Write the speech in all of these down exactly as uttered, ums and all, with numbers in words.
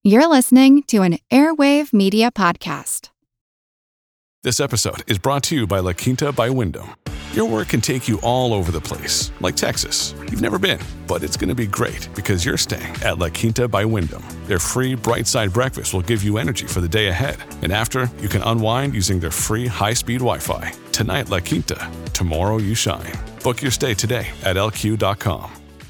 You're listening to an Airwave Media Podcast. This episode is brought to you by La Quinta by Wyndham. Your work can take you all over the place, like Texas. You've never been, but it's going to be great because you're staying at La Quinta by Wyndham. Their free Bright Side breakfast will give you energy for the day ahead. And after, you can unwind using their free high-speed Wi-Fi. Tonight, La Quinta. Tomorrow, you shine. Book your stay today at L Q dot com.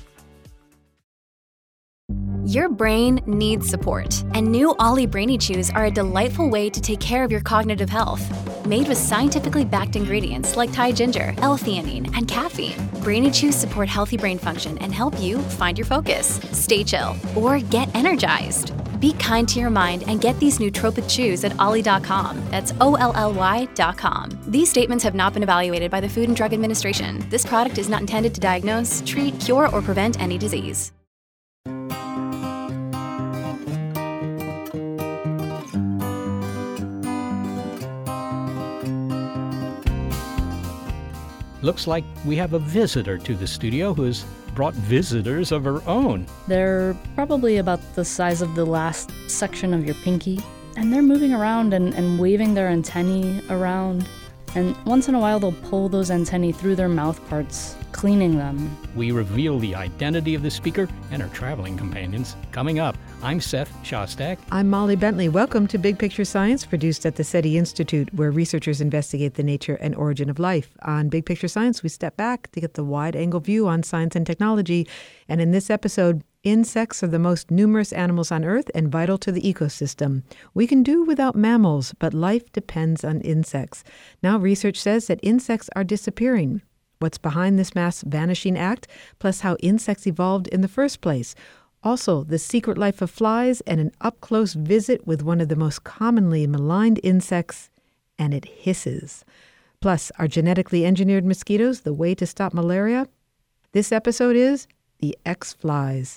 Your brain needs support, and new Ollie Brainy Chews are a delightful way to take care of your cognitive health. Made with scientifically backed ingredients like Thai ginger, L-theanine, and caffeine, Brainy Chews support healthy brain function and help you find your focus, stay chill, or get energized. Be kind to your mind and get these nootropic chews at ollie dot com. That's O L L Y dot com. These statements have not been evaluated by the Food and Drug Administration. This product is not intended to diagnose, treat, cure, or prevent any disease. Looks like we have a visitor to the studio who has brought visitors of her own. They're probably about the size of the last section of your pinky, and they're moving around and, and waving their antennae around. And once in a while, they'll pull those antennae through their mouth parts, cleaning them. We reveal the identity of the speaker and her traveling companions. Coming up, I'm Seth Shostak. I'm Molly Bentley. Welcome to Big Picture Science, produced at the SETI Institute, where researchers investigate the nature and origin of life. On Big Picture Science, we step back to get the wide-angle view on science and technology. And in this episode, insects are the most numerous animals on Earth and vital to the ecosystem. We can do without mammals, but life depends on insects. Now research says that insects are disappearing. What's behind this mass vanishing act, plus how insects evolved in the first place. Also, the secret life of flies and an up-close visit with one of the most commonly maligned insects, and it hisses. Plus, are genetically engineered mosquitoes the way to stop malaria? This episode is The X-Flies.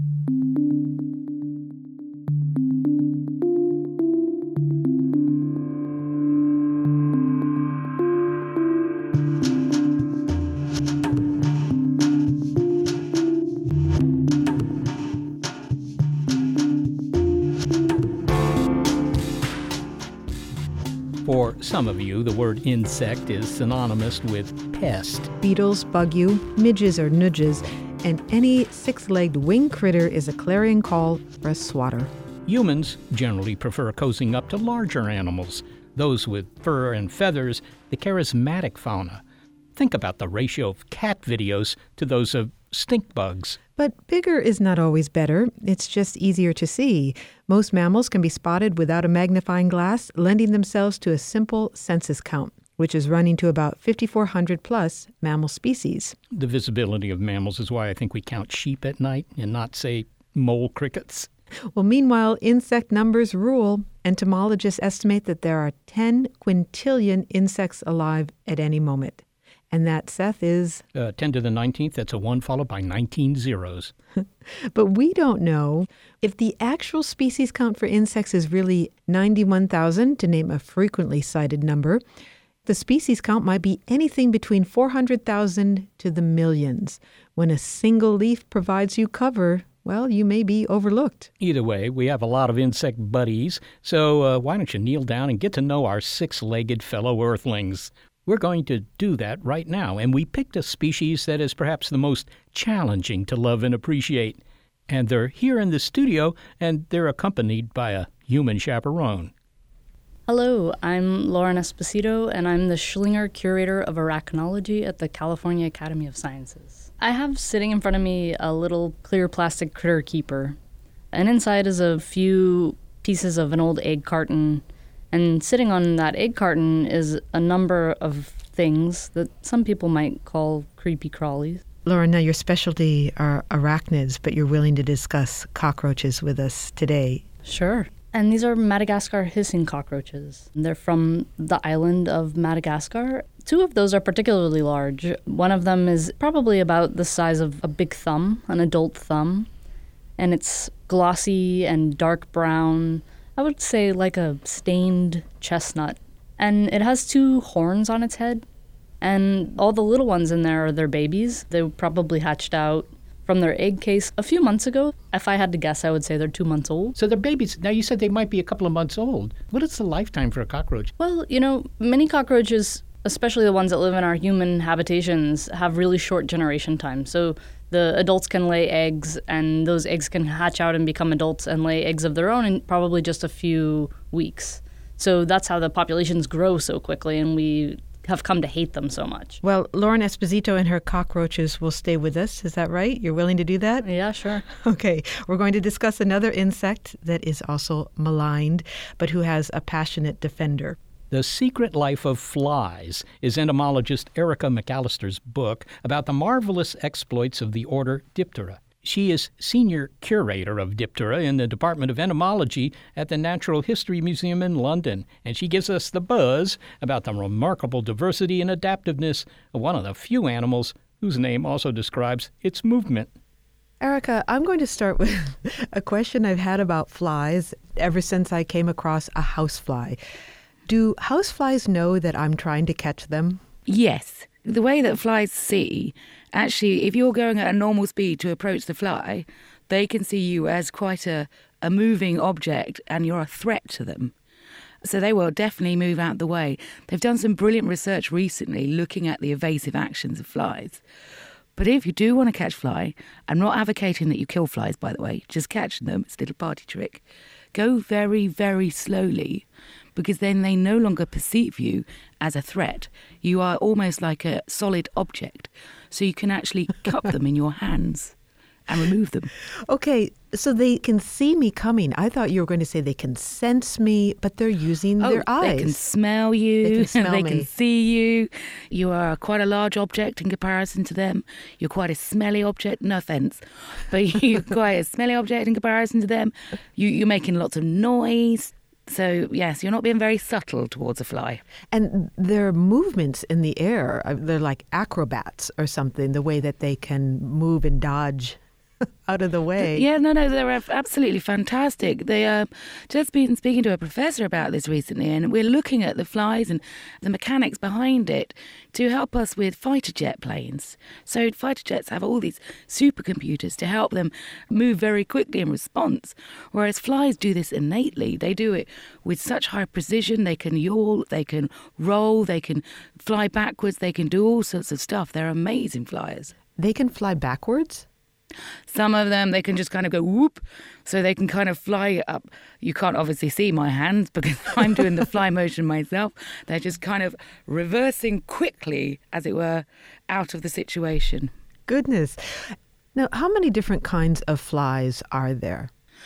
For some of you, the word insect is synonymous with pest. Beetles bug you, midges are nudges, and any six-legged wing critter is a clarion call for a swatter. Humans generally prefer cozying up to larger animals, those with fur and feathers, the charismatic fauna. Think about the ratio of cat videos to those of stink bugs. But bigger is not always better. It's just easier to see. Most mammals can be spotted without a magnifying glass, lending themselves to a simple census count, which is running to about fifty-four hundred plus mammal species. The visibility of mammals is why I think we count sheep at night and not, say, mole crickets. Well, meanwhile, insect numbers rule. Entomologists estimate that there are ten quintillion insects alive at any moment. And that, Seth, is... Uh, ten to the nineteenth, that's a one followed by nineteen zeros. But we don't know if the actual species count for insects is really ninety-one thousand, to name a frequently cited number. The species count might be anything between four hundred thousand to the millions. When a single leaf provides you cover, well, you may be overlooked. Either way, we have a lot of insect buddies, so uh, why don't you kneel down and get to know our six-legged fellow Earthlings? We're going to do that right now, and we picked a species that is perhaps the most challenging to love and appreciate. And they're here in the studio, and they're accompanied by a human chaperone. Hello, I'm Lauren Esposito, and I'm the Schlinger Curator of Arachnology at the California Academy of Sciences. I have sitting in front of me a little clear plastic critter keeper, and inside is a few pieces of an old egg carton. And sitting on that egg carton is a number of things that some people might call creepy crawlies. Lauren, now your specialty are arachnids, but you're willing to discuss cockroaches with us today. Sure. And these are Madagascar hissing cockroaches. They're from the island of Madagascar. Two of those are particularly large. One of them is probably about the size of a big thumb, an adult thumb. And it's glossy and dark brown. I would say like a stained chestnut. And it has two horns on its head. And all the little ones in there are their babies. They probably hatched out from their egg case a few months ago. If I had to guess, I would say they're two months old. So they're babies. Now, you said they might be a couple of months old. What is the lifetime for a cockroach? Well, you know, many cockroaches, especially the ones that live in our human habitations, have really short generation time. So the adults can lay eggs, and those eggs can hatch out and become adults and lay eggs of their own in probably just a few weeks. So that's how the populations grow so quickly, and we have come to hate them so much. Well, Lauren Esposito and her cockroaches will stay with us. Is that right? You're willing to do that? Yeah, sure. Okay. We're going to discuss another insect that is also maligned, but who has a passionate defender. The Secret Life of Flies is entomologist Erica McAllister's book about the marvelous exploits of the order Diptera. She is senior curator of Diptera in the Department of Entomology at the Natural History Museum in London, and she gives us the buzz about the remarkable diversity and adaptiveness of one of the few animals whose name also describes its movement. Erica, I'm going to start with a question I've had about flies ever since I came across a housefly. Do houseflies know that I'm trying to catch them? Yes. The way that flies see, actually, if you're going at a normal speed to approach the fly, they can see you as quite a, a moving object and you're a threat to them. So they will definitely move out the way. They've done some brilliant research recently looking at the evasive actions of flies. But if you do want to catch fly, I'm not advocating that you kill flies, by the way, just catching them. It's a little party trick. Go very, very slowly, because then they no longer perceive you as a threat. You are almost like a solid object, so you can actually cup them in your hands and remove them. Okay, so they can see me coming. I thought you were going to say they can sense me, but they're using oh, their eyes. They can smell you. They can smell they me. can see you. You are quite a large object in comparison to them. You're quite a smelly object. No offence, but you're quite a smelly object in comparison to them. You, you're making lots of noise. So, yes, you're not being very subtle towards a fly. And their movements in the air, they're like acrobats or something, the way that they can move and dodge out of the way. Yeah, no, no, they're absolutely fantastic. They uh, just been speaking to a professor about this recently, and we're looking at the flies and the mechanics behind it to help us with fighter jet planes. So fighter jets have all these supercomputers to help them move very quickly in response, whereas flies do this innately. They do it with such high precision. They can yawl, they can roll, they can fly backwards, they can do all sorts of stuff. They're amazing flyers. They can fly backwards? Some of them, they can just kind of go whoop, so they can kind of fly up. You can't obviously see my hands because I'm doing the fly motion myself. They're just kind of reversing quickly, as it were, out of the situation. Goodness. Now, how many different kinds of flies are there?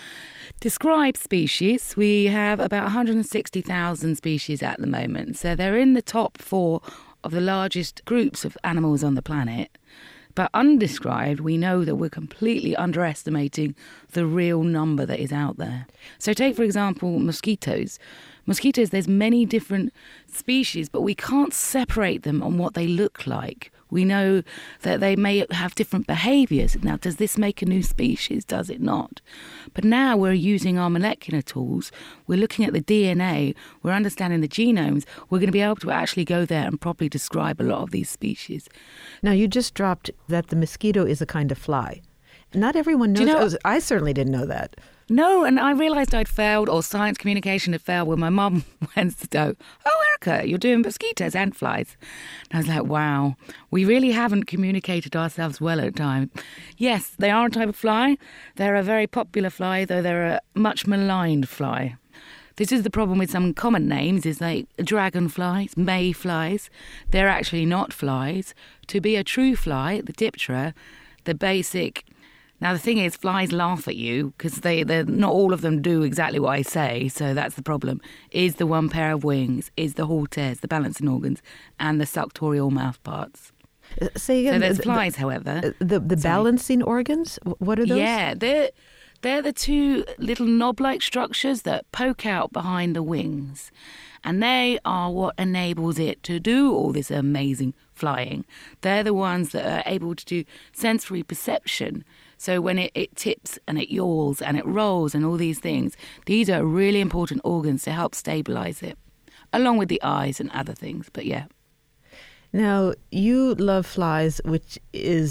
Described species, we have about one hundred sixty thousand species at the moment. So they're in the top four of the largest groups of animals on the planet. But undescribed, we know that we're completely underestimating the real number that is out there. So take, for example, mosquitoes. Mosquitoes, there's many different species, but we can't separate them on what they look like. We know that they may have different behaviours. Now, does this make a new species? Does it not? But now we're using our molecular tools. We're looking at the D N A. We're understanding the genomes. We're going to be able to actually go there and properly describe a lot of these species. Now, you just dropped that the mosquito is a kind of fly. Not everyone knows. Do you know, oh, I certainly didn't know that. No, and I realised I'd failed, or science communication had failed, when my mum went to go, "Oh, Erica, you're doing mosquitoes and flies." And I was like, wow, we really haven't communicated ourselves well at the time. Yes, they are a type of fly. They're a very popular fly, though they're a much maligned fly. This is the problem with some common names, is like dragonflies, mayflies. They're actually not flies. To be a true fly, the Diptera, the basic... Now, the thing is, flies laugh at you because they, they're not all of them do exactly what I say, so that's the problem. Is the one pair of wings, is the halteres, the balancing organs, and the suctorial mouth parts. Uh, say again. So there's the, flies, the, however. The, the balancing organs? What are those? Yeah, they're, they're the two little knob-like structures that poke out behind the wings. And they are what enables it to do all this amazing flying. They're the ones that are able to do sensory perception. So when it, it tips and it yawls and it rolls and all these things, these are really important organs to help stabilise it, along with the eyes and other things. But yeah. Now, you love flies, which is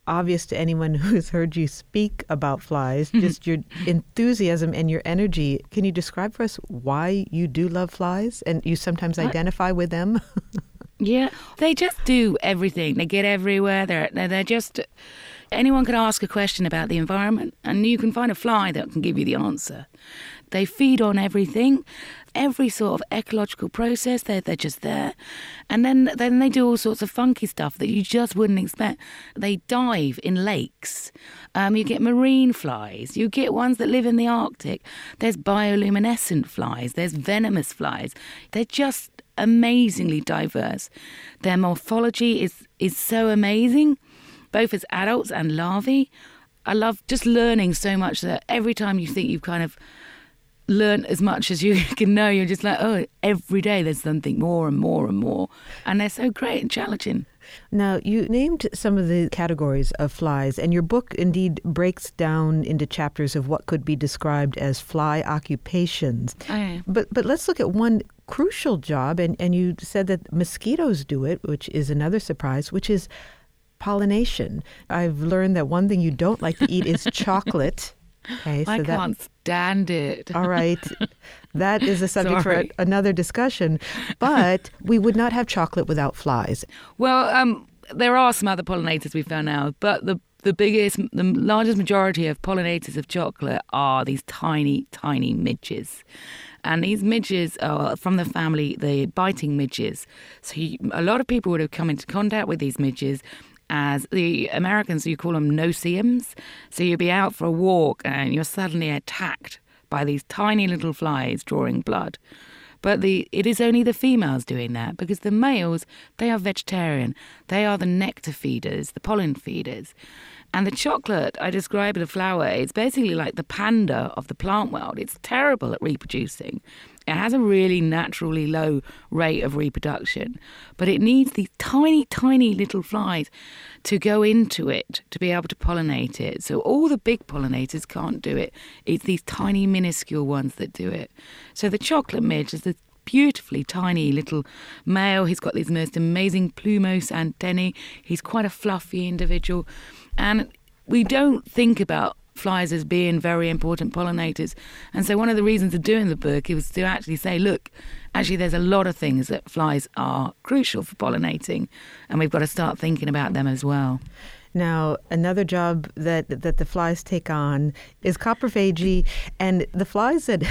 obvious to anyone who's heard you speak about flies, just your enthusiasm and your energy. Can you describe for us why you do love flies and you sometimes identify with them? Yeah, they just do everything. They get everywhere. They're, they're just... Anyone can ask a question about the environment and you can find a fly that can give you the answer. They feed on everything, every sort of ecological process, they're, they're just there. And then, then they do all sorts of funky stuff that you just wouldn't expect. They dive in lakes. Um, you get marine flies. You get ones that live in the Arctic. There's bioluminescent flies. There's venomous flies. They're just amazingly diverse. Their morphology is, is so amazing, both as adults and larvae. I love just learning so much that every time you think you've kind of learned as much as you can know, you're just like, oh, every day there's something more and more and more. And they're so great and challenging. Now, you named some of the categories of flies, and your book indeed breaks down into chapters of what could be described as fly occupations. Oh, yeah. But but let's look at one crucial job, and, and you said that mosquitoes do it, which is another surprise, which is pollination. I've learned that one thing you don't like to eat is chocolate. Okay, so I that, can't stand it. All right. That is a subject Sorry. for another discussion. But we would not have chocolate without flies. Well, um, there are some other pollinators we found out, but the the biggest, the largest majority of pollinators of chocolate are these tiny, tiny midges. And these midges are from the family, the biting midges. So you, a lot of people would have come into contact with these midges as the Americans, you call them no-see-ums. So you'll be out for a walk and you're suddenly attacked by these tiny little flies drawing blood. But the it is only the females doing that, because the males, they are vegetarian. They are the nectar feeders, the pollen feeders. And the chocolate, I describe the flower, it's basically like the panda of the plant world. It's terrible at reproducing. It has a really naturally low rate of reproduction, but it needs these tiny, tiny little flies to go into it to be able to pollinate it. So all the big pollinators can't do it. It's these tiny, minuscule ones that do it. So the chocolate midge is this beautifully tiny little male. He's got these most amazing plumose antennae. He's quite a fluffy individual. And we don't think about flies as being very important pollinators. And so one of the reasons of doing the book was to actually say, look, actually there's a lot of things that flies are crucial for pollinating, and we've got to start thinking about them as well. Now, another job that that the flies take on is coprophagy, and the flies that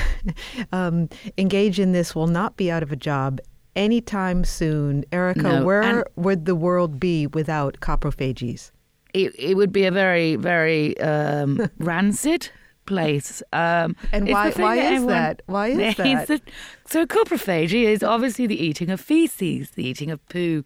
um, engage in this will not be out of a job anytime soon. Erica, No, where and- would the world be without coprophages? It, it would be a very, very um, rancid place. Um, And it's why- the thing why is everyone- that? Why is It's that? the- so coprophagy is obviously the eating of feces, the eating of poo.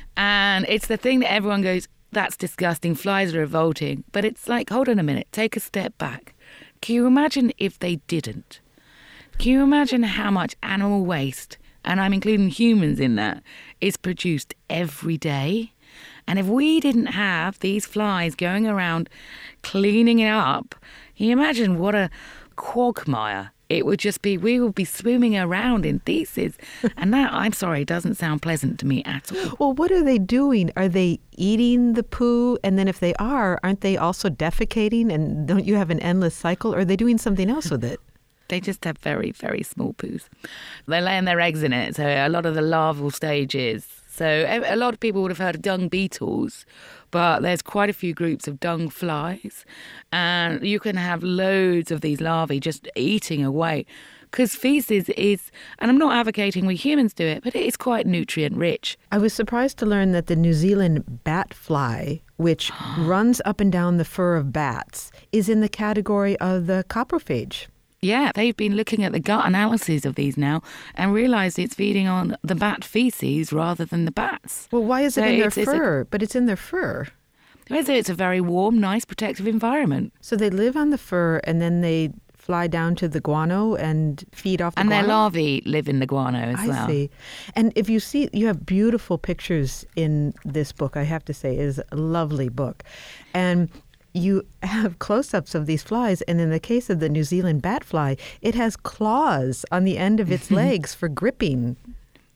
And it's the thing that everyone goes, that's disgusting, flies are revolting. But it's like, hold on a minute, take a step back. Can you imagine if they didn't? Can you imagine how much animal waste, and I'm including humans in that, is produced every day? And if we didn't have these flies going around cleaning it up, can you imagine what a quagmire it would just be? We would be swimming around in feces. And that, I'm sorry, doesn't sound pleasant to me at all. Well, what are they doing? Are they eating the poo? And then if they are, aren't they also defecating? And don't you have an endless cycle? Or are they doing something else with it? They just have very, very small poos. They're laying their eggs in it. So a lot of the larval stages. So a lot of people would have heard of dung beetles, but there's quite a few groups of dung flies. And you can have loads of these larvae just eating away. Because feces is, and I'm not advocating we humans do it, but it is quite nutrient rich. I was surprised to learn that the New Zealand bat fly, which runs up and down the fur of bats, is in the category of the coprophage. Yeah, they've been looking at the gut analyses of these now and realised it's feeding on the bat feces rather than the bats. Well, why is it So in their it's- it's a- fur? But it's in their fur. So it's a very warm, nice, protective environment. So they live on the fur and then they fly down to the guano and feed off the And guano? their larvae live in the guano as I well. see. And if you see, you have beautiful pictures in this book, I have to say. It is a lovely book. And you have close-ups of these flies, and in the case of the New Zealand bat fly, it has claws on the end of its legs for gripping.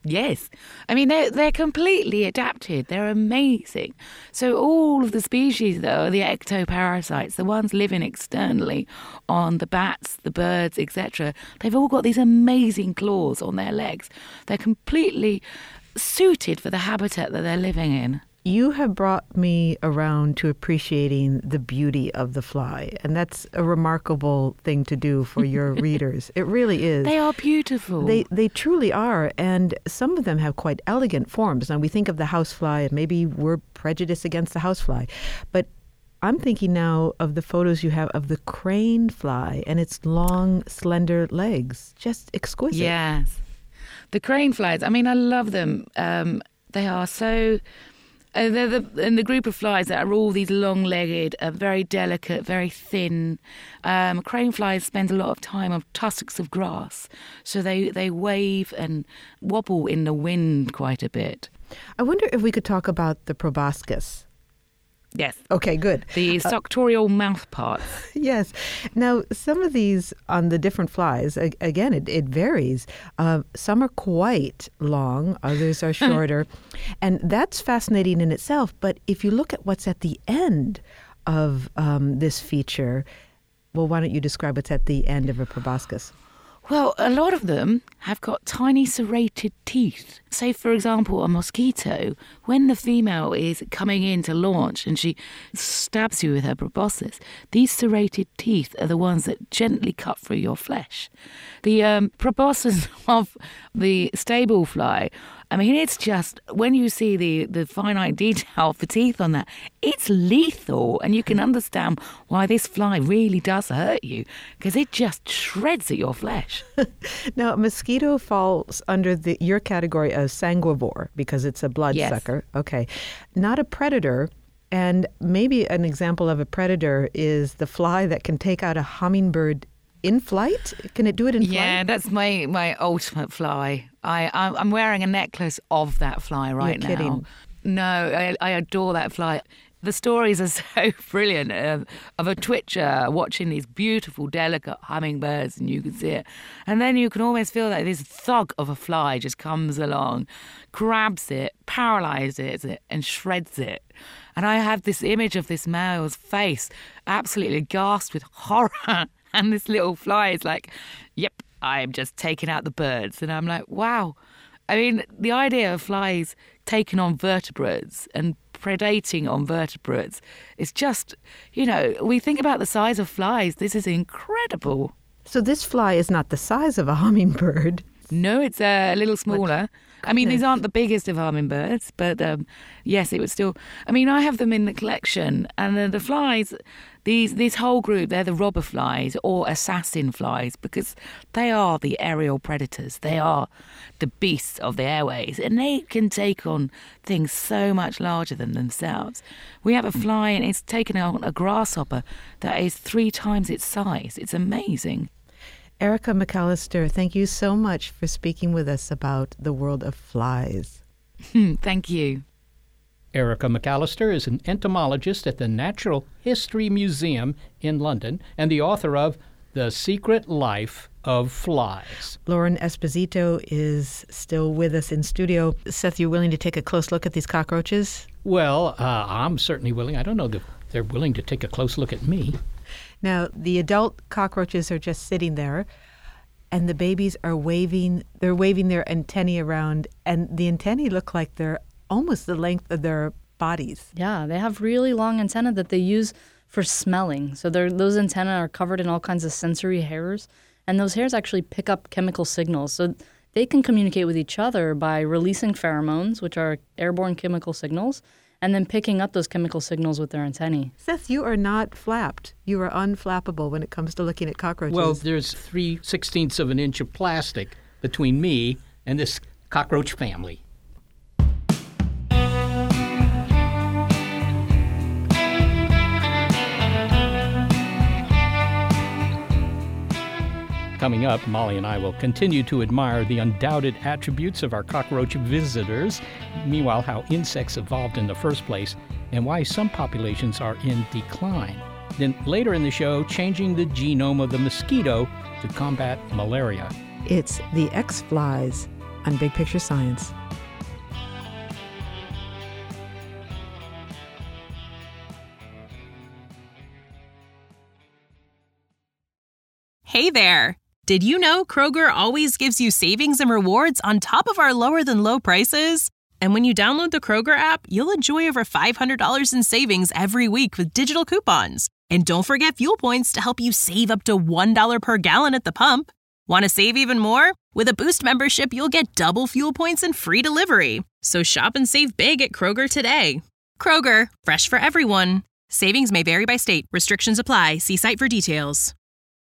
Yes. I mean, they're, they're completely adapted. They're amazing. So all of the species, though, are the ectoparasites, the ones living externally on the bats, the birds, et cetera, they've all got these amazing claws on their legs. They're completely suited for the habitat that they're living in. You have brought me around to appreciating the beauty of the fly, and that's a remarkable thing to do for your readers. It really is. They are beautiful. They they truly are, and some of them have quite elegant forms. Now, we think of the housefly, and maybe we're prejudiced against the housefly, but I'm thinking now of the photos you have of the crane fly and its long, slender legs. Just exquisite. Yes. The crane flies, I mean, I love them. Um, they are so... Uh, they're the, in the group of flies that are all these long-legged, uh, very delicate, very thin. Um, crane flies spend a lot of time on tussocks of grass, so they, they wave and wobble in the wind quite a bit. I wonder if we could talk about the proboscis. Yes. Okay, good. The suctorial uh, mouth parts. Yes. Now, some of these on the different flies, again, it, it varies. Uh, some are quite long, others are shorter. And that's fascinating in itself. But if you look at what's at the end of um, this feature, well, why don't you describe what's at the end of a proboscis? Well, a lot of them have got tiny serrated teeth. Say, for example, a mosquito, when the female is coming in to launch and she stabs you with her proboscis, these serrated teeth are the ones that gently cut through your flesh. The um, proboscis of the stable fly, I mean, it's just, when you see the, the finite detail of the teeth on that, it's lethal. And you can understand why this fly really does hurt you, because it just shreds at your flesh. Now, a mosquito falls under the your category of sanguivore because it's a bloodsucker. Yes. Okay. Not a predator. And maybe an example of a predator is the fly that can take out a hummingbird in flight? Can it do it in flight? Yeah, that's my, my ultimate fly. I, I'm wearing a necklace of that fly right You're now. Kidding. No, I, I adore that fly. The stories are so brilliant uh, of a twitcher watching these beautiful, delicate hummingbirds, and you can see it. And then you can almost feel that this thug of a fly just comes along, grabs it, paralyzes it, and shreds it. And I have this image of this male's face, absolutely aghast with horror. And this little fly is like, yep, I'm just taking out the birds. And I'm like, wow. I mean, the idea of flies taking on vertebrates and predating on vertebrates is just, you know, we think about the size of flies. This is incredible. So this fly is not the size of a hummingbird. No, it's a little smaller. I mean, these aren't the biggest of hummingbirds, but um, yes, it was still... I mean, I have them in the collection, and uh, the flies, these this whole group, they're the robber flies or assassin flies, because they are the aerial predators. They are the beasts of the airways, and they can take on things so much larger than themselves. We have a fly, and it's taken on a grasshopper that is three times its size. It's amazing. Erica McAllister, thank you so much for speaking with us about the world of flies. Thank you. Erica McAllister is an entomologist at the Natural History Museum in London and the author of The Secret Life of Flies. Lauren Esposito is still with us in studio. Seth, you willing to take a close look at these cockroaches? Well, uh, I'm certainly willing. I don't know if they're willing to take a close look at me. Now, the adult cockroaches are just sitting there, and the babies are waving. They're waving their antennae around, and the antennae look like they're almost the length of their bodies. Yeah, they have really long antennae that they use for smelling. So those antennae are covered in all kinds of sensory hairs, and those hairs actually pick up chemical signals. So they can communicate with each other by releasing pheromones, which are airborne chemical signals, and then picking up those chemical signals with their antennae. Seth, you are not flapped. You are unflappable when it comes to looking at cockroaches. Well, there's three sixteenths of an inch of plastic between me and this cockroach family. Coming up, Molly and I will continue to admire the undoubted attributes of our cockroach visitors, meanwhile how insects evolved in the first place, and why some populations are in decline. Then later in the show, changing the genome of the mosquito to combat malaria. It's the X-Flies, on Big Picture Science. Hey there! Did you know Kroger always gives you savings and rewards on top of our lower-than-low prices? And when you download the Kroger app, you'll enjoy over five hundred dollars in savings every week with digital coupons. And don't forget fuel points to help you save up to one dollar per gallon at the pump. Want to save even more? With a Boost membership, you'll get double fuel points and free delivery. So shop and save big at Kroger today. Kroger, fresh for everyone. Savings may vary by state. Restrictions apply. See site for details.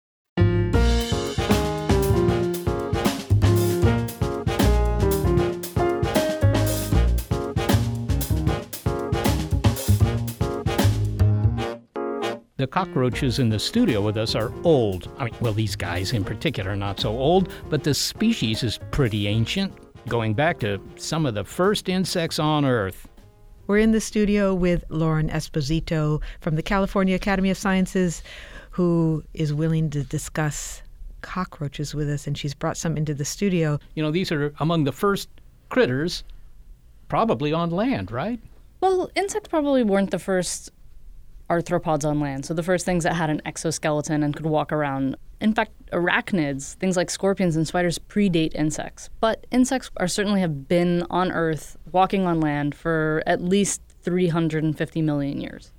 The cockroaches in the studio with us are old. I mean, well, these guys in particular are not so old, but the species is pretty ancient, going back to some of the first insects on Earth. We're in the studio with Lauren Esposito from the California Academy of Sciences, who is willing to discuss cockroaches with us, and she's brought some into the studio. You know, these are among the first critters probably on land, right? Well, insects probably weren't the first arthropods on land, so the first things that had an exoskeleton and could walk around. In fact, arachnids, things like scorpions and spiders, predate insects. But insects are certainly have been on Earth, walking on land, for at least three hundred fifty million years.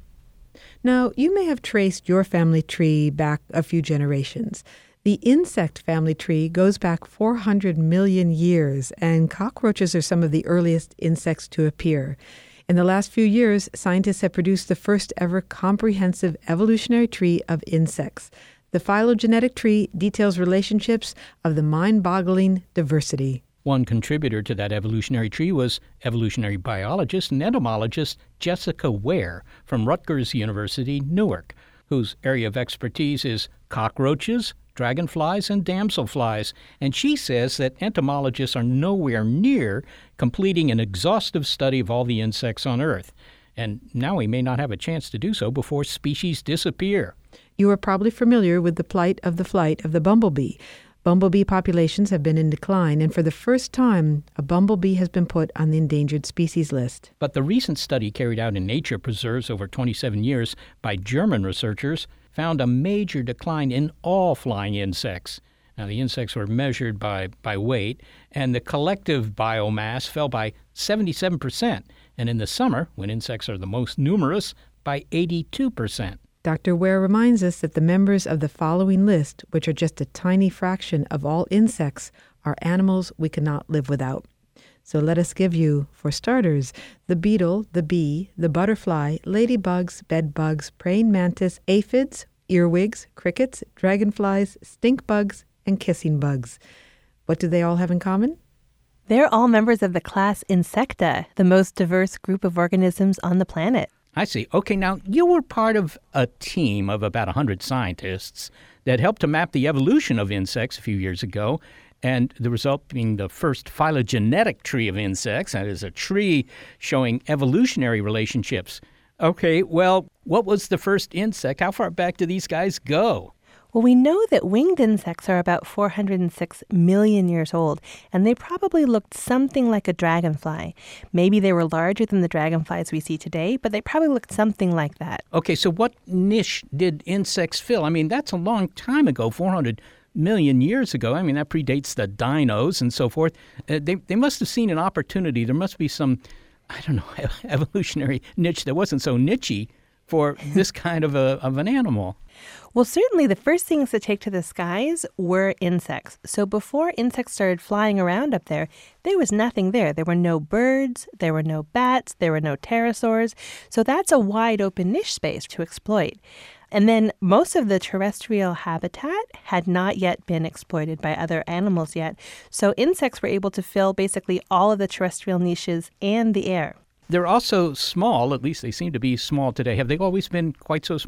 Now, you may have traced your family tree back a few generations. The insect family tree goes back four hundred million years, and cockroaches are some of the earliest insects to appear. In the last few years, scientists have produced the first ever comprehensive evolutionary tree of insects. The phylogenetic tree details relationships of the mind-boggling diversity. One contributor to that evolutionary tree was evolutionary biologist and entomologist Jessica Ware from Rutgers University, Newark, whose area of expertise is cockroaches, dragonflies, and damselflies. And she says that entomologists are nowhere near completing an exhaustive study of all the insects on Earth. And now we may not have a chance to do so before species disappear. You are probably familiar with the plight of the flight of the bumblebee. Bumblebee populations have been in decline, and for the first time, a bumblebee has been put on the endangered species list. But the recent study carried out in Nature Preserves over twenty-seven years by German researchers found a major decline in all flying insects. Now, the insects were measured by, by weight, and the collective biomass fell by seventy-seven percent, and in the summer, when insects are the most numerous, by eighty-two percent. Doctor Ware reminds us that the members of the following list, which are just a tiny fraction of all insects, are animals we cannot live without. So let us give you, for starters, the beetle, the bee, the butterfly, ladybugs, bedbugs, praying mantis, aphids, earwigs, crickets, dragonflies, stink bugs, and kissing bugs. What do they all have in common? They're all members of the class Insecta, the most diverse group of organisms on the planet. I see. Okay, now, you were part of a team of about one hundred scientists that helped to map the evolution of insects a few years ago, and the result being the first phylogenetic tree of insects, that is a tree showing evolutionary relationships. Okay, well, what was the first insect? How far back do these guys go? Well, we know that winged insects are about four hundred six million years old, and they probably looked something like a dragonfly. Maybe they were larger than the dragonflies we see today, but they probably looked something like that. Okay, so what niche did insects fill? I mean, that's a long time ago, four hundred million years ago. I mean, that predates the dinos and so forth. Uh, they, they must have seen an opportunity. There must be some, I don't know, evolutionary niche that wasn't so niche-y for this kind of a of an animal. Well, certainly the first things to take to the skies were insects. So before insects started flying around up there, there was nothing there. There were no birds, there were no bats, there were no pterosaurs. So that's a wide open niche space to exploit. And then most of the terrestrial habitat had not yet been exploited by other animals yet. So insects were able to fill basically all of the terrestrial niches and the air. They're also small, at least they seem to be small today. Have they always been quite so small?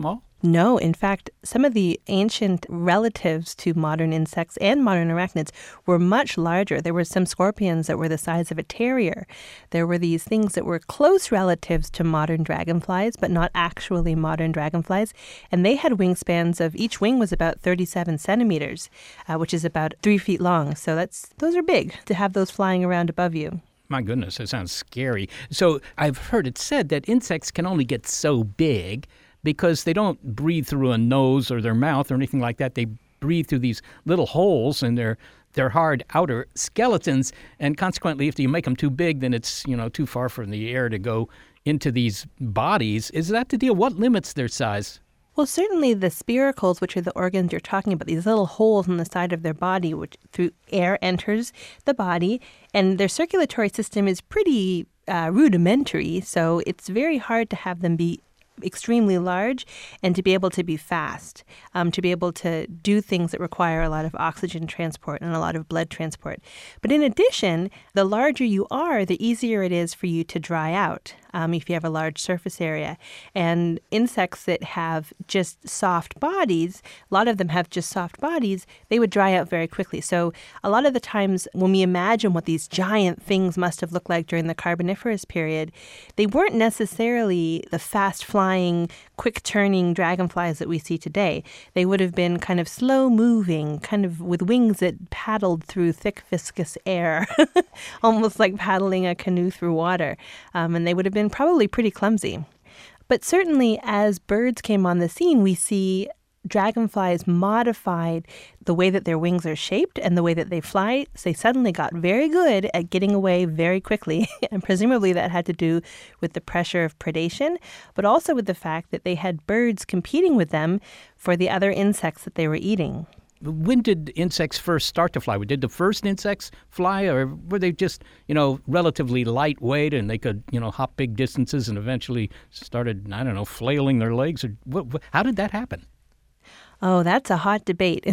No, in fact, some of the ancient relatives to modern insects and modern arachnids were much larger. There were some scorpions that were the size of a terrier. There were these things that were close relatives to modern dragonflies, but not actually modern dragonflies. And they had wingspans of, each wing was about thirty-seven centimeters, uh, which is about three feet long. So that's those are big to have those flying around above you. My goodness, that sounds scary. So I've heard it said that insects can only get so big because they don't breathe through a nose or their mouth or anything like that. They breathe through these little holes in their their hard outer skeletons, and consequently, if you make them too big, then it's, you know, too far from the air to go into these bodies. Is that the deal? What limits their size? Well, certainly the spiracles, which are the organs you're talking about, these little holes in the side of their body, which through air enters the body, and their circulatory system is pretty uh, rudimentary, so it's very hard to have them be extremely large and to be able to be fast, um, to be able to do things that require a lot of oxygen transport and a lot of blood transport. But in addition, the larger you are, the easier it is for you to dry out um, if you have a large surface area. And insects that have just soft bodies, a lot of them have just soft bodies, they would dry out very quickly. So a lot of the times when we imagine what these giant things must have looked like during the Carboniferous period, they weren't necessarily the fast-flying, quick-turning dragonflies that we see today. They would have been kind of slow-moving, kind of with wings that paddled through thick, viscous air, almost like paddling a canoe through water. Um, and they would have been probably pretty clumsy. But certainly as birds came on the scene, we see dragonflies modified the way that their wings are shaped and the way that they fly. So they suddenly got very good at getting away very quickly. And presumably that had to do with the pressure of predation, but also with the fact that they had birds competing with them for the other insects that they were eating. When did insects first start to fly? Did the first insects fly, or were they just, you know, relatively lightweight and they could, you know, hop big distances and eventually started, I don't know, flailing their legs? Or what, what, how did that happen? Oh, that's a hot debate.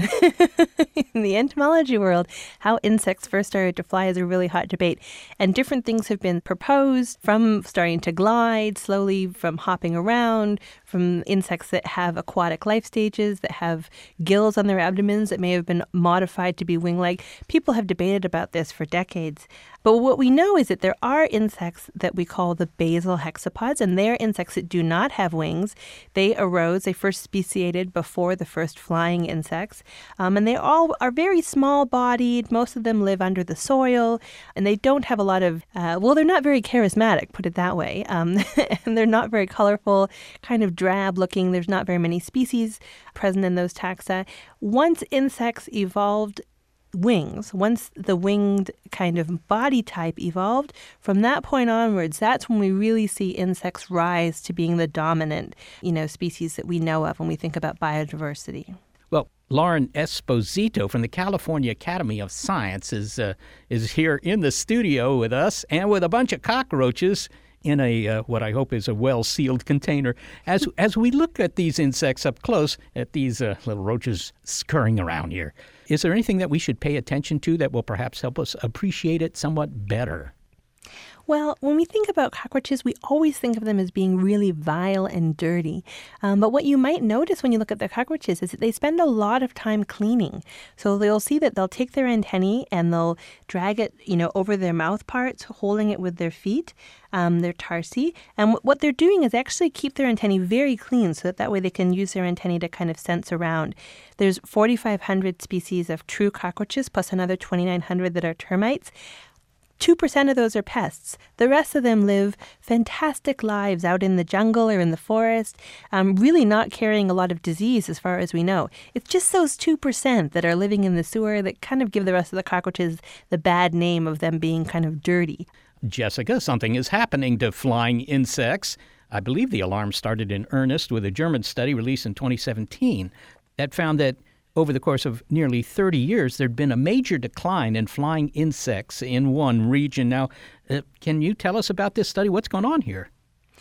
In the entomology world, how insects first started to fly is a really hot debate. And different things have been proposed, from starting to glide slowly, from hopping around, from insects that have aquatic life stages, that have gills on their abdomens that may have been modified to be wing-like. People have debated about this for decades. But what we know is that there are insects that we call the basal hexapods, and they're insects that do not have wings. They arose, they first speciated before the first flying insects, um, and they all are very small-bodied. Most of them live under the soil, and they don't have a lot of, uh, well, they're not very charismatic, put it that way, um, and they're not very colorful, kind of drab-looking. There's not very many species present in those taxa. Once insects evolved wings, once the winged kind of body type evolved, from that point onwards, that's when we really see insects rise to being the dominant, you know, species that we know of when we think about biodiversity. Well, Lauren Esposito from the California Academy of Science is uh, is here in the studio with us and with a bunch of cockroaches in a uh, what I hope is a well-sealed container. As as we look at these insects up close, at these uh, little roaches scurrying around here, is there anything that we should pay attention to that will perhaps help us appreciate it somewhat better? Well, when we think about cockroaches, we always think of them as being really vile and dirty. Um, but what you might notice when you look at the cockroaches is that they spend a lot of time cleaning. So you'll see that they'll take their antennae and they'll drag it, you know, over their mouth parts, holding it with their feet, um, their tarsi. And w- what they're doing is actually keep their antennae very clean so that that way they can use their antennae to kind of sense around. There's forty-five hundred species of true cockroaches plus another twenty-nine hundred that are termites. two percent of those are pests. The rest of them live fantastic lives out in the jungle or in the forest, um, really not carrying a lot of disease as far as we know. It's just those two percent that are living in the sewer that kind of give the rest of the cockroaches the bad name of them being kind of dirty. Jessica, something is happening to flying insects. I believe the alarm started in earnest with a German study released in twenty seventeen that found that over the course of nearly thirty years, there'd been a major decline in flying insects in one region. Now, uh, can you tell us about this study? What's going on here?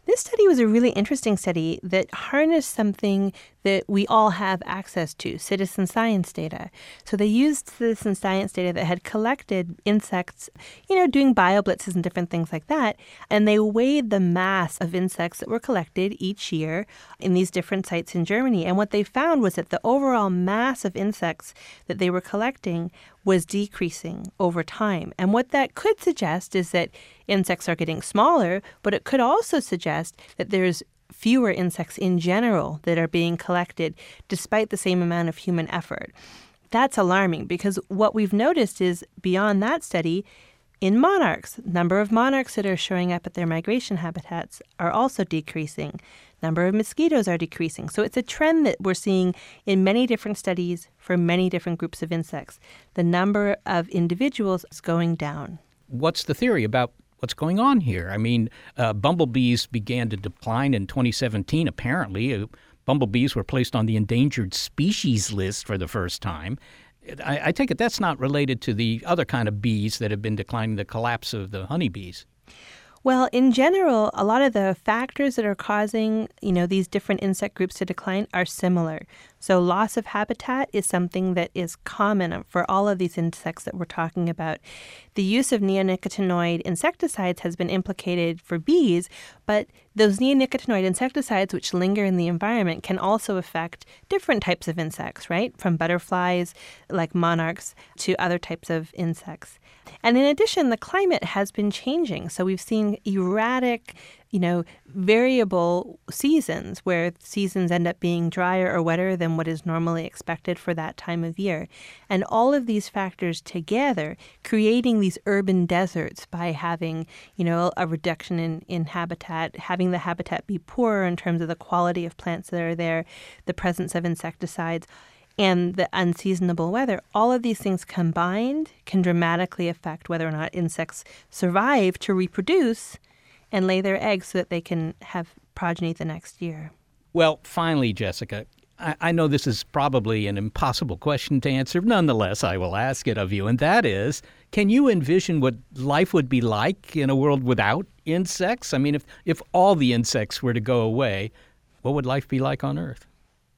This study was a really interesting study that harnessed something that we all have access to, citizen science data. So they used citizen science data that had collected insects, you know, doing bioblitzes and different things like that, and they weighed the mass of insects that were collected each year in these different sites in Germany. And what they found was that the overall mass of insects that they were collecting was decreasing over time. And what that could suggest is that insects are getting smaller, but it could also suggest that there's fewer insects in general that are being collected despite the same amount of human effort. That's alarming because what we've noticed is beyond that study, in monarchs, number of monarchs that are showing up at their migration habitats are also decreasing. Number of mosquitoes are decreasing. So it's a trend that we're seeing in many different studies for many different groups of insects. The number of individuals is going down. What's the theory about what's going on here? I mean, uh, bumblebees began to decline in twenty seventeen, apparently. Uh, bumblebees were placed on the endangered species list for the first time. I, I take it that's not related to the other kind of bees that have been declining, the collapse of the honeybees. Well, in general, a lot of the factors that are causing, you know, these different insect groups to decline are similar. So loss of habitat is something that is common for all of these insects that we're talking about. The use of neonicotinoid insecticides has been implicated for bees, but those neonicotinoid insecticides which linger in the environment can also affect different types of insects, right? From butterflies, like monarchs, to other types of insects. And in addition, the climate has been changing. So we've seen erratic, you know, variable seasons where seasons end up being drier or wetter than what is normally expected for that time of year. And all of these factors together creating these urban deserts by having, you know, a reduction in, in habitat, having the habitat be poorer in terms of the quality of plants that are there, the presence of insecticides, and the unseasonable weather, all of these things combined can dramatically affect whether or not insects survive to reproduce and lay their eggs so that they can have progeny the next year. Well, finally, Jessica, I, I know this is probably an impossible question to answer. Nonetheless, I will ask it of you, and that is, can you envision what life would be like in a world without insects? I mean, if, if all the insects were to go away, what would life be like on Earth?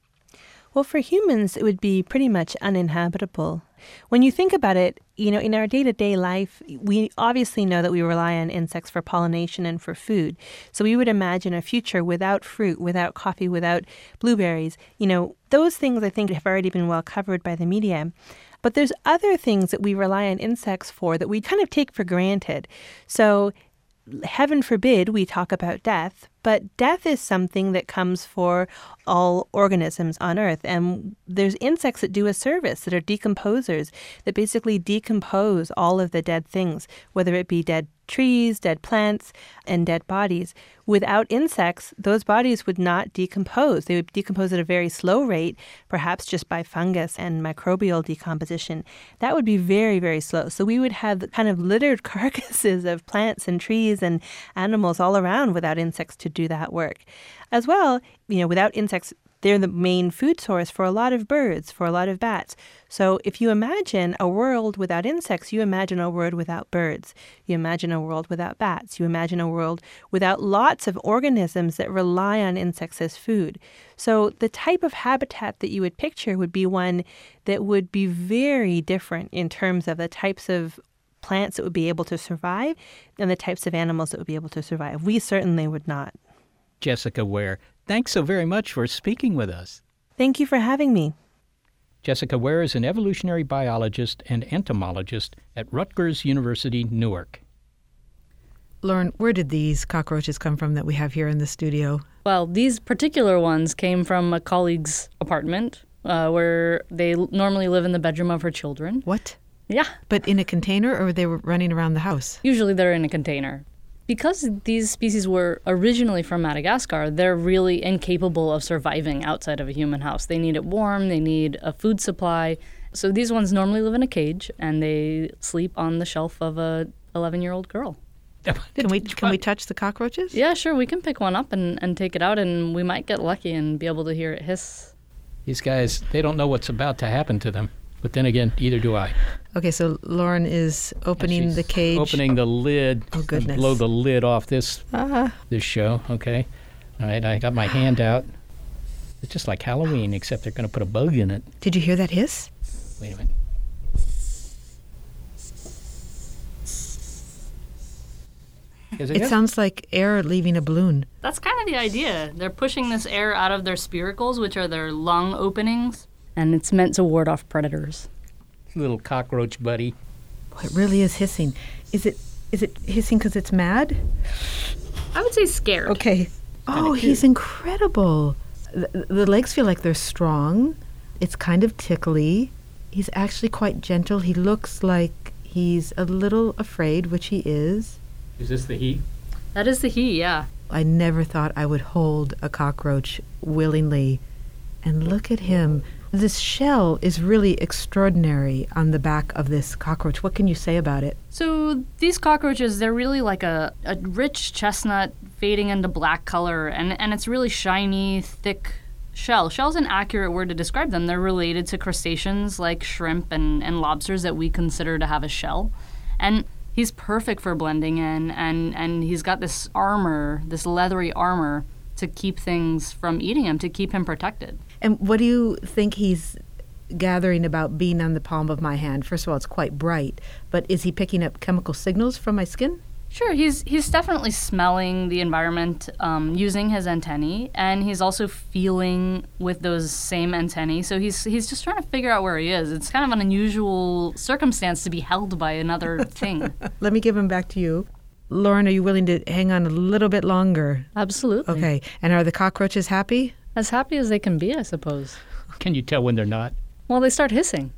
Well, for humans, it would be pretty much uninhabitable. When you think about it, you know, in our day-to-day life, we obviously know that we rely on insects for pollination and for food. So we would imagine a future without fruit, without coffee, without blueberries. You know, those things I think have already been well covered by the media. But there's other things that we rely on insects for that we kind of take for granted. So heaven forbid we talk about death, but death is something that comes for all organisms on Earth. And there's insects that do a service, that are decomposers, that basically decompose all of the dead things, whether it be dead trees, dead plants, and dead bodies. Without insects, those bodies would not decompose. They would decompose at a very slow rate, perhaps just by fungus and microbial decomposition. That would be very, very slow. So we would have kind of littered carcasses of plants and trees and animals all around without insects to do that work. As well, you know, without insects, they're the main food source for a lot of birds, for a lot of bats. So if you imagine a world without insects, you imagine a world without birds. You imagine a world without bats. You imagine a world without lots of organisms that rely on insects as food. So the type of habitat that you would picture would be one that would be very different in terms of the types of plants that would be able to survive and the types of animals that would be able to survive. We certainly would not. Jessica Ware, thanks so very much for speaking with us. Thank you for having me. Jessica Ware is an evolutionary biologist and entomologist at Rutgers University, Newark. Lauren, where did these cockroaches come from that we have here in the studio? Well, these particular ones came from a colleague's apartment uh, where they l- normally live in the bedroom of her children. What? Yeah. But in a container, or they were running around the house? Usually they're in a container. Because these species were originally from Madagascar, they're really incapable of surviving outside of a human house. They need it warm, they need a food supply. So these ones normally live in a cage, and they sleep on the shelf of a eleven-year-old girl. Can we can we touch the cockroaches? Yeah, sure. We can pick one up and, and take it out, and we might get lucky and be able to hear it hiss. These guys, they don't know what's about to happen to them. But then again, either do I. Okay, so Lauren is opening She's the cage. Opening the lid. Oh, goodness. Blow the lid off this Ah. this show, okay? All right, I got my hand out. It's just like Halloween, except they're going to put a bug in it. Did you hear that hiss? Wait a minute. Is it It good? sounds like air leaving a balloon. That's kind of the idea. They're pushing this air out of their spiracles, which are their lung openings, and it's meant to ward off predators. Little cockroach buddy. Boy, it really is hissing. Is it is it hissing because it's mad? I would say scared. Okay. Oh, he's incredible. The, the legs feel like they're strong. It's kind of tickly. He's actually quite gentle. He looks like he's a little afraid, which he is. Is this the he? That is the he, yeah. I never thought I would hold a cockroach willingly. And look at him. This shell is really extraordinary on the back of this cockroach. What can you say about it? So these cockroaches, they're really like a, a rich chestnut fading into black color, and, and it's really shiny, thick shell. Shell's an accurate word to describe them. They're related to crustaceans like shrimp and, and lobsters that we consider to have a shell. And he's perfect for blending in, and, and he's got this armor, this leathery armor, to keep things from eating him, to keep him protected. And what do you think he's gathering about being on the palm of my hand? First of all, it's quite bright, but is he picking up chemical signals from my skin? Sure, he's he's definitely smelling the environment um, using his antennae, and he's also feeling with those same antennae. So he's he's just trying to figure out where he is. It's kind of an unusual circumstance to be held by another thing. Let me give him back to you. Lauren, are you willing to hang on a little bit longer? Absolutely. Okay. And are the cockroaches happy? As happy as they can be, I suppose. Can you tell when they're not? Well, they start hissing.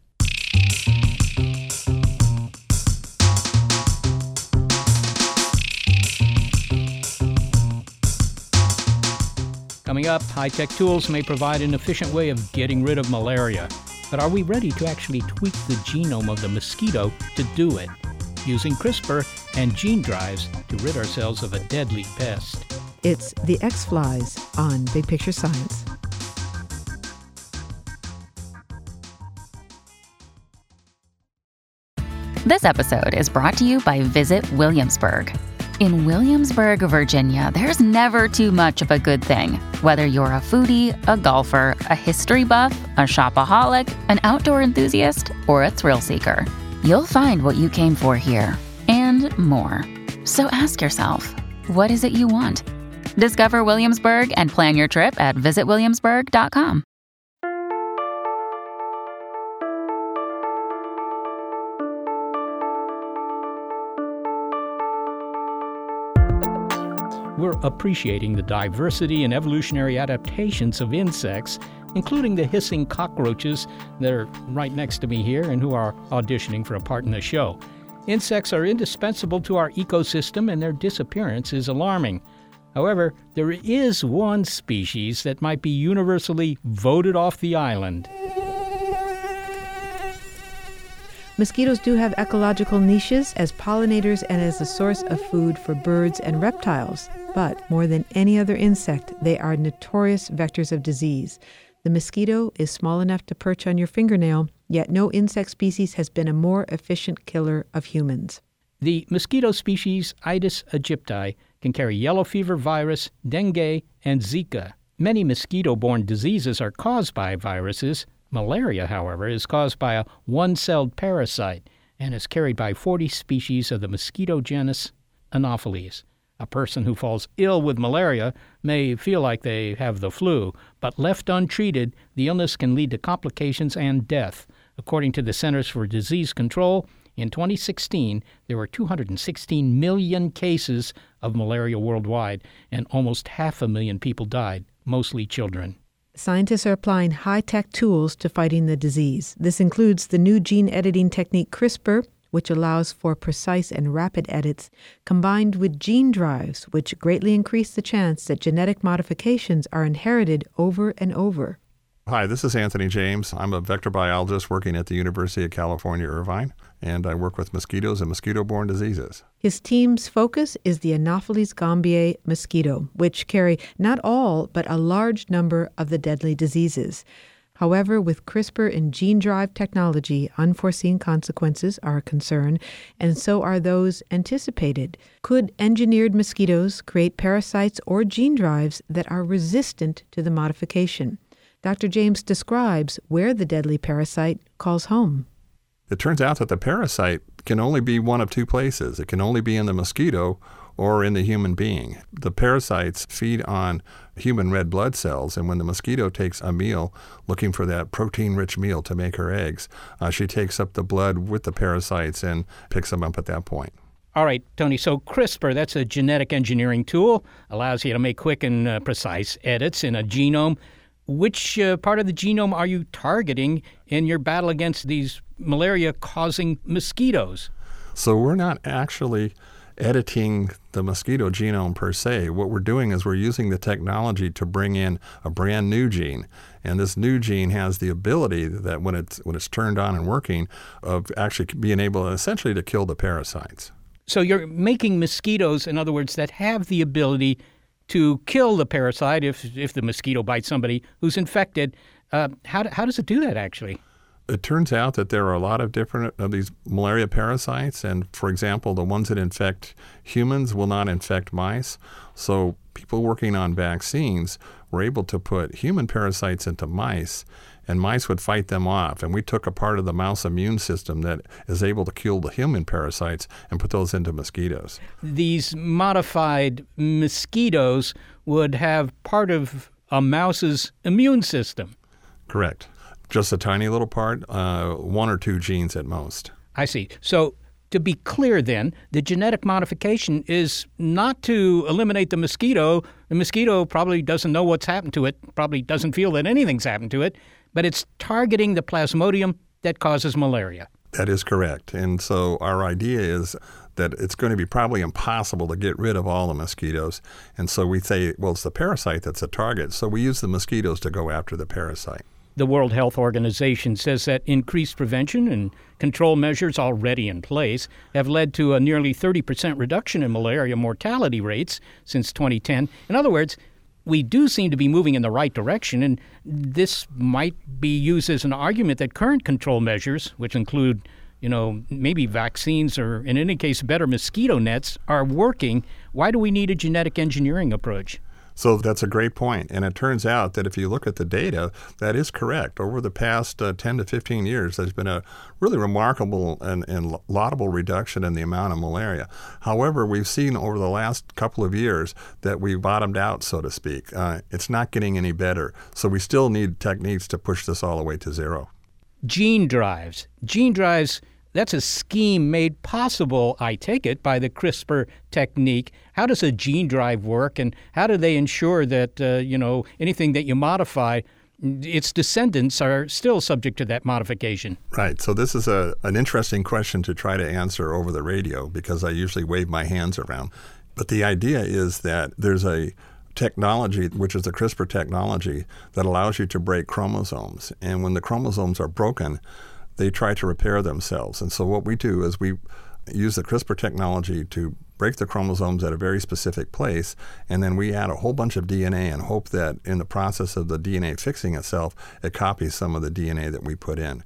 Coming up, high-tech tools may provide an efficient way of getting rid of malaria. But are we ready to actually tweak the genome of the mosquito to do it? Using CRISPR and gene drives to rid ourselves of a deadly pest. It's the X-Flies on Big Picture Science. This episode is brought to you by Visit Williamsburg. In Williamsburg, Virginia, there's never too much of a good thing. Whether you're a foodie, a golfer, a history buff, a shopaholic, an outdoor enthusiast, or a thrill seeker, you'll find what you came for here and more. So ask yourself, what is it you want? Discover Williamsburg and plan your trip at visit williamsburg dot com. We're appreciating the diversity and evolutionary adaptations of insects, including the hissing cockroaches that are right next to me here and who are auditioning for a part in the show. Insects are indispensable to our ecosystem, and their disappearance is alarming. However, there is one species that might be universally voted off the island. Mosquitoes do have ecological niches as pollinators and as a source of food for birds and reptiles. But more than any other insect, they are notorious vectors of disease. The mosquito is small enough to perch on your fingernail, yet no insect species has been a more efficient killer of humans. The mosquito species Aedes aegypti can carry yellow fever virus, dengue, and Zika. Many mosquito-borne diseases are caused by viruses. Malaria, however, is caused by a one-celled parasite and is carried by forty species of the mosquito genus Anopheles. A person who falls ill with malaria may feel like they have the flu, but left untreated, the illness can lead to complications and death. According to the Centers for Disease Control, in twenty sixteen, there were two hundred sixteen million cases of malaria worldwide, and almost half a million people died, mostly children. Scientists are applying high-tech tools to fighting the disease. This includes the new gene editing technique CRISPR, which allows for precise and rapid edits, combined with gene drives, which greatly increase the chance that genetic modifications are inherited over and over. Hi, this is Anthony James. I'm a vector biologist working at the University of California, Irvine, and I work with mosquitoes and mosquito-borne diseases. His team's focus is the Anopheles gambiae mosquito, which carry not all, but a large number of the deadly diseases. However, with CRISPR and gene drive technology, unforeseen consequences are a concern, and so are those anticipated. Could engineered mosquitoes create parasites or gene drives that are resistant to the modification? Doctor James describes where the deadly parasite calls home. It turns out that the parasite can only be one of two places. It can only be in the mosquito or in the human being. The parasites feed on human red blood cells, and when the mosquito takes a meal, looking for that protein-rich meal to make her eggs, uh, she takes up the blood with the parasites and picks them up at that point. All right, Tony, so CRISPR, that's a genetic engineering tool, allows you to make quick and uh, precise edits in a genome. Which uh, part of the genome are you targeting in your battle against these malaria-causing mosquitoes? So we're not actually editing the mosquito genome per se. What we're doing is we're using the technology to bring in a brand new gene. And this new gene has the ability that when it's when it's turned on and working, of actually being able essentially to kill the parasites. So you're making mosquitoes, in other words, that have the ability to kill the parasite if if the mosquito bites somebody who's infected. Uh, how, how does it do that, actually? It turns out that there are a lot of different of these malaria parasites, and for example, the ones that infect humans will not infect mice. So people working on vaccines were able to put human parasites into mice, and mice would fight them off. And we took a part of the mouse immune system that is able to kill the human parasites and put those into mosquitoes. These modified mosquitoes would have part of a mouse's immune system. Correct. Just a tiny little part, uh, one or two genes at most. I see. So to be clear then, the genetic modification is not to eliminate the mosquito. The mosquito probably doesn't know what's happened to it, probably doesn't feel that anything's happened to it, but it's targeting the plasmodium that causes malaria. That is correct. And so our idea is that it's going to be probably impossible to get rid of all the mosquitoes. And so we say, well, it's the parasite that's a target. So we use the mosquitoes to go after the parasite. The World Health Organization says that increased prevention and control measures already in place have led to a nearly thirty percent reduction in malaria mortality rates since twenty ten. In other words, we do seem to be moving in the right direction, and this might be used as an argument that current control measures, which include, you know, maybe vaccines or, in any case, better mosquito nets, are working. Why do we need a genetic engineering approach? So that's a great point. And it turns out that if you look at the data, that is correct. Over the past uh, ten to fifteen years, there's been a really remarkable and, and laudable reduction in the amount of malaria. However, we've seen over the last couple of years that we've bottomed out, so to speak. Uh, it's not getting any better. So we still need techniques to push this all the way to zero. Gene drives. Gene drives, that's a scheme made possible, I take it, by the CRISPR technique. How does a gene drive work, and how do they ensure that, uh, you know, anything that you modify, its descendants are still subject to that modification? Right. So this is a an interesting question to try to answer over the radio because I usually wave my hands around. But the idea is that there's a technology, which is the CRISPR technology, that allows you to break chromosomes. And when the chromosomes are broken, they try to repair themselves. And so what we do is we use the CRISPR technology to break the chromosomes at a very specific place, and then we add a whole bunch of D N A and hope that in the process of the D N A fixing itself, it copies some of the D N A that we put in.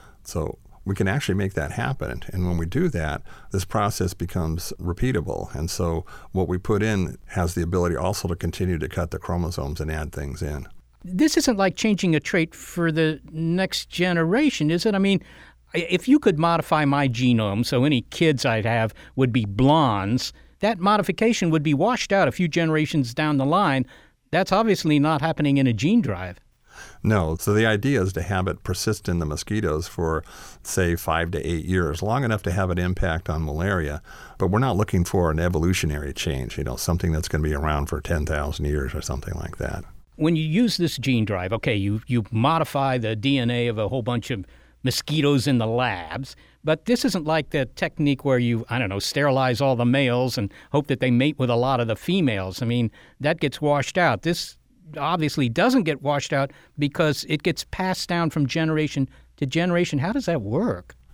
So we can actually make that happen. And when we do that, this process becomes repeatable. And so what we put in has the ability also to continue to cut the chromosomes and add things in. This isn't like changing a trait for the next generation, is it? I mean, if you could modify my genome so any kids I'd have would be blondes, that modification would be washed out a few generations down the line. That's obviously not happening in a gene drive. No. So the idea is to have it persist in the mosquitoes for, say, five to eight years, long enough to have an impact on malaria. But we're not looking for an evolutionary change, you know, something that's going to be around for ten thousand years or something like that. When you use this gene drive, okay, you, you modify the D N A of a whole bunch of mosquitoes in the labs, but this isn't like the technique where you, I don't know, sterilize all the males and hope that they mate with a lot of the females. I mean, that gets washed out. This obviously doesn't get washed out because it gets passed down from generation to generation. How does that work?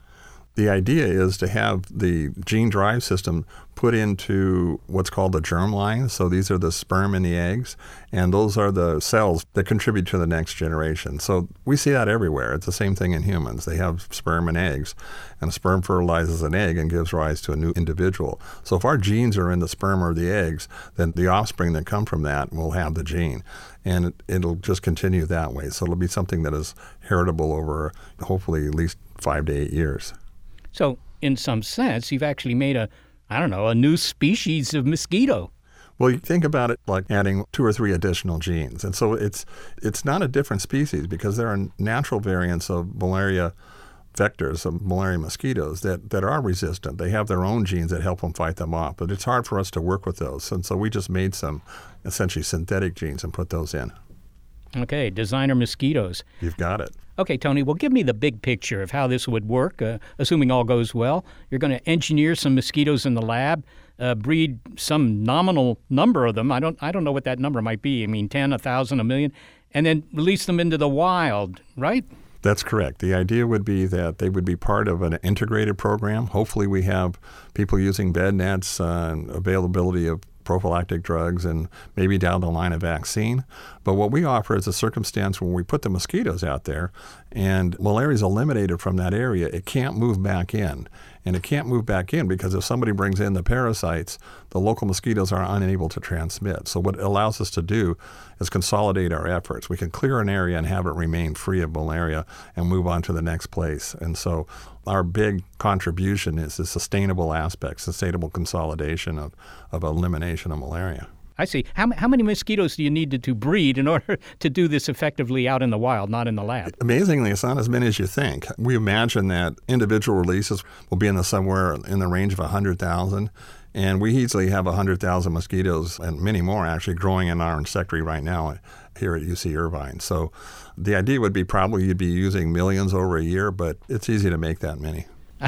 The idea is to have the gene drive system put into what's called the germline. So these are the sperm and the eggs, and those are the cells that contribute to the next generation. So we see that everywhere. It's the same thing in humans. They have sperm and eggs, and a sperm fertilizes an egg and gives rise to a new individual. So if our genes are in the sperm or the eggs, then the offspring that come from that will have the gene. And it, it'll just continue that way. So it'll be something that is heritable over hopefully at least five to eight years. So in some sense, you've actually made a, I don't know, a new species of mosquito. Well, you think about it like adding two or three additional genes. And so it's it's not a different species because there are natural variants of malaria vectors, of malaria mosquitoes, that, that are resistant. They have their own genes that help them fight them off. But it's hard for us to work with those. And so we just made some essentially synthetic genes and put those in. Okay, designer mosquitoes. You've got it. Okay, Tony, well, give me the big picture of how this would work, uh, assuming all goes well. You're going to engineer some mosquitoes in the lab, uh, breed some nominal number of them. I don't I don't know what that number might be. I mean, ten, a thousand, a million, and then release them into the wild, right? That's correct. The idea would be that they would be part of an integrated program. Hopefully we have people using bed nets uh, and availability of prophylactic drugs and maybe down the line a vaccine. But what we offer is a circumstance when we put the mosquitoes out there and malaria is eliminated from that area, it can't move back in. And it can't move back in because if somebody brings in the parasites, the local mosquitoes are unable to transmit. So what it allows us to do is consolidate our efforts. We can clear an area and have it remain free of malaria and move on to the next place. And so our big contribution is the sustainable aspect, sustainable consolidation of, of elimination of malaria. I see. How, how many mosquitoes do you need to, to breed in order to do this effectively out in the wild, not in the lab? Amazingly, it's not as many as you think. We imagine that individual releases will be in the somewhere in the range of one hundred thousand. And we easily have one hundred thousand mosquitoes and many more actually growing in our insectary right now here at U C Irvine. So the idea would be probably you'd be using millions over a year, but it's easy to make that many.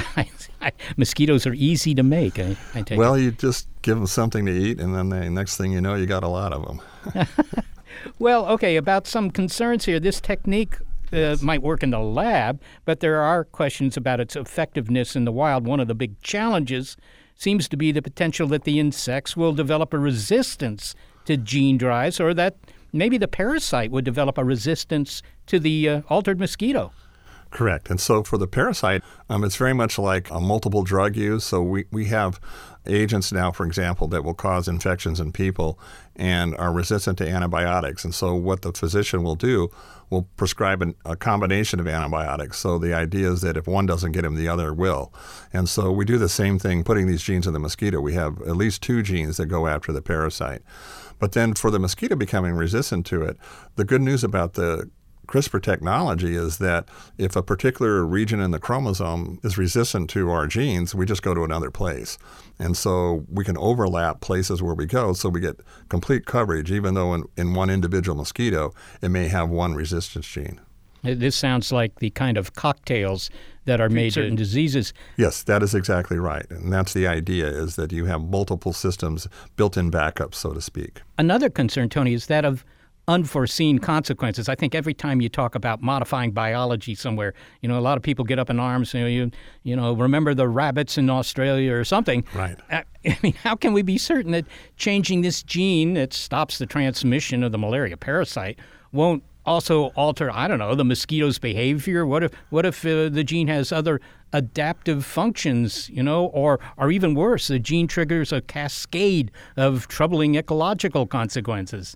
Mosquitoes are easy to make, I, I take Well, it. you just give them something to eat, and then the next thing you know, you got a lot of them. Well, okay, about some concerns here. This technique uh, might work in the lab, but there are questions about its effectiveness in the wild. One of the big challenges seems to be the potential that the insects will develop a resistance to gene drives, or that maybe the parasite would develop a resistance to the uh, altered mosquito. Correct. And so for the parasite, um, it's very much like a multiple drug use. So we, we have agents now, for example, that will cause infections in people and are resistant to antibiotics. And so what the physician will do will prescribe an, a combination of antibiotics. So the idea is that if one doesn't get him, the other will. And so we do the same thing putting these genes in the mosquito. We have at least two genes that go after the parasite. But then for the mosquito becoming resistant to it, the good news about the CRISPR technology is that if a particular region in the chromosome is resistant to our genes, we just go to another place. And so we can overlap places where we go so we get complete coverage, even though in, in one individual mosquito, it may have one resistance gene. This sounds like the kind of cocktails that are made certain diseases. Yes, that is exactly right. And that's the idea, is that you have multiple systems, built-in backups, so to speak. Another concern, Tony, is that of unforeseen consequences. I think every time you talk about modifying biology somewhere, you know, a lot of people get up in arms, you know, you, you know, remember the rabbits in Australia or something. Right. I, I mean, how can we be certain that changing this gene that stops the transmission of the malaria parasite won't also alter, I don't know, the mosquito's behavior? What if what if uh, the gene has other adaptive functions, you know, or, or even worse, the gene triggers a cascade of troubling ecological consequences?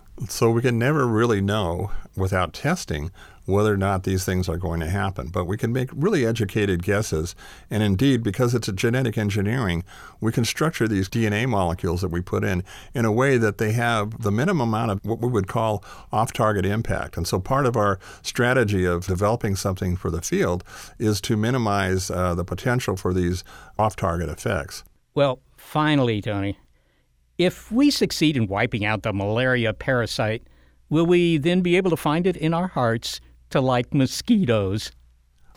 So we can never really know without testing whether or not these things are going to happen. But we can make really educated guesses. And indeed, because it's a genetic engineering, we can structure these D N A molecules that we put in in a way that they have the minimum amount of what we would call off-target impact. And so part of our strategy of developing something for the field is to minimize uh, the potential for these off-target effects. Well, finally, Tony, if we succeed in wiping out the malaria parasite, will we then be able to find it in our hearts to like mosquitoes?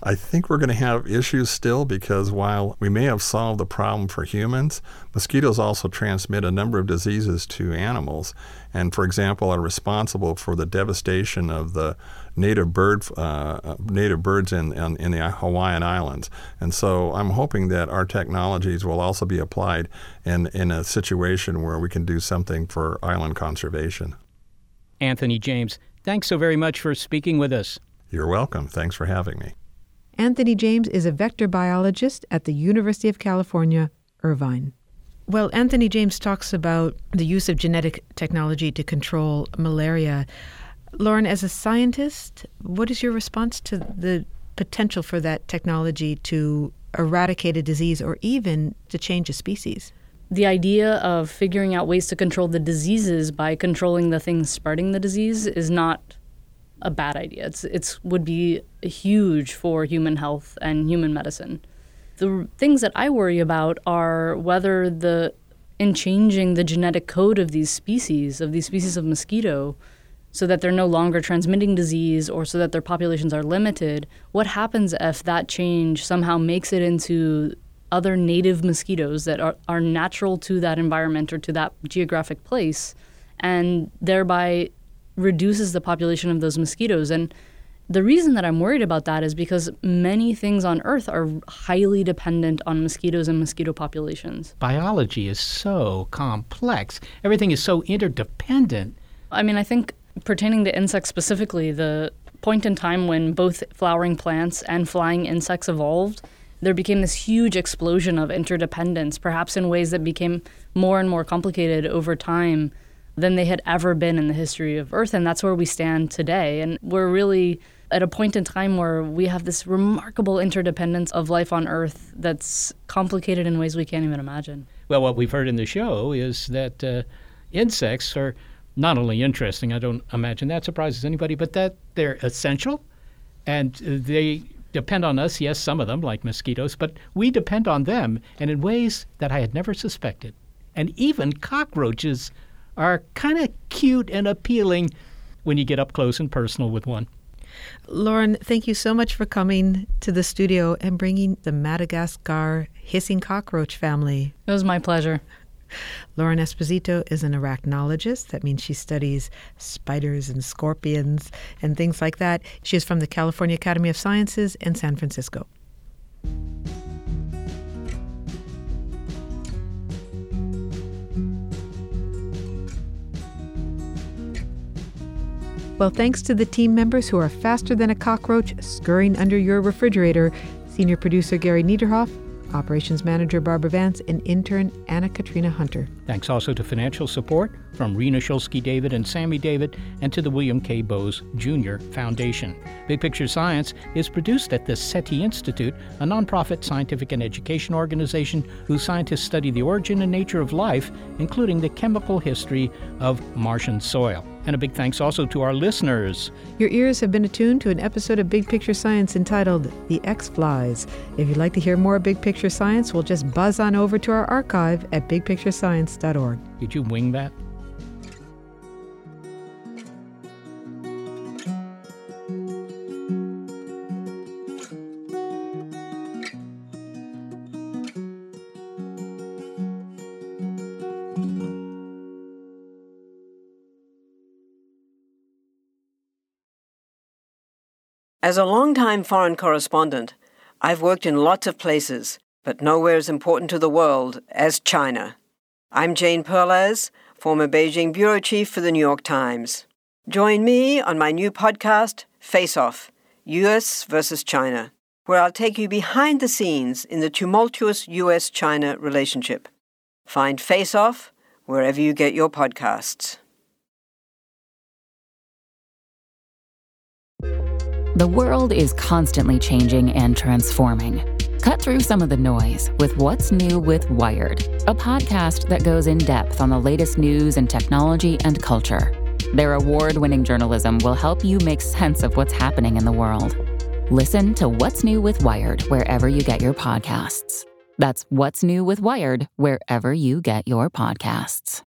I think we're going to have issues still because while we may have solved the problem for humans, mosquitoes also transmit a number of diseases to animals and, for example, are responsible for the devastation of the native bird uh, native birds in, in, in the Hawaiian Islands. And so I'm hoping that our technologies will also be applied in, in a situation where we can do something for island conservation. Anthony James, thanks so very much for speaking with us. You're welcome. Thanks for having me. Anthony James is a vector biologist at the University of California, Irvine. Well, Anthony James talks about the use of genetic technology to control malaria. Lauren, as a scientist, what is your response to the potential for that technology to eradicate a disease or even to change a species? The idea of figuring out ways to control the diseases by controlling the things spreading the disease is not a bad idea. It's it's would be huge for human health and human medicine. The things that I worry about are whether the in changing the genetic code of these species, of these species of mosquito, so that they're no longer transmitting disease or so that their populations are limited, what happens if that change somehow makes it into other native mosquitoes that are, are natural to that environment or to that geographic place, and thereby reduces the population of those mosquitoes. And the reason that I'm worried about that is because many things on Earth are highly dependent on mosquitoes and mosquito populations. Biology is so complex. Everything is so interdependent. I mean, I think pertaining to insects specifically, the point in time when both flowering plants and flying insects evolved, there became this huge explosion of interdependence, perhaps in ways that became more and more complicated over time than they had ever been in the history of Earth. And that's where we stand today. And we're really at a point in time where we have this remarkable interdependence of life on Earth that's complicated in ways we can't even imagine. Well, what we've heard in the show is that uh, insects are not only interesting, I don't imagine that surprises anybody, but that they're essential and they depend on us. Yes, some of them, like mosquitoes, but we depend on them and in ways that I had never suspected. And even cockroaches are kind of cute and appealing when you get up close and personal with one. Lauren, thank you so much for coming to the studio and bringing the Madagascar hissing cockroach family. It was my pleasure. Lauren Esposito is an arachnologist. That means she studies spiders and scorpions and things like that. She is from the California Academy of Sciences in San Francisco. Well, thanks to the team members who are faster than a cockroach scurrying under your refrigerator, senior producer Gary Niederhoff, operations manager Barbara Vance, and intern Anna Katrina Hunter. Thanks also to financial support from Rena Shulsky-David and Sammy David, and to the William K. Bowes Junior Foundation. Big Picture Science is produced at the SETI Institute, a nonprofit scientific and education organization whose scientists study the origin and nature of life, including the chemical history of Martian soil. And a big thanks also to our listeners. Your ears have been attuned to an episode of Big Picture Science entitled The X-Flies. If you'd like to hear more Big Picture Science, we'll just buzz on over to our archive at big picture science dot org. Did you wing that? As a longtime foreign correspondent, I've worked in lots of places, but nowhere as important to the world as China. I'm Jane Perlez, former Beijing bureau chief for the New York Times. Join me on my new podcast, Face Off, U S versus China, where I'll take you behind the scenes in the tumultuous U S China relationship. Find Face Off wherever you get your podcasts. The world is constantly changing and transforming. Cut through some of the noise with What's New with Wired, a podcast that goes in depth on the latest news and technology and culture. Their award-winning journalism will help you make sense of what's happening in the world. Listen to What's New with Wired wherever you get your podcasts. That's What's New with Wired wherever you get your podcasts.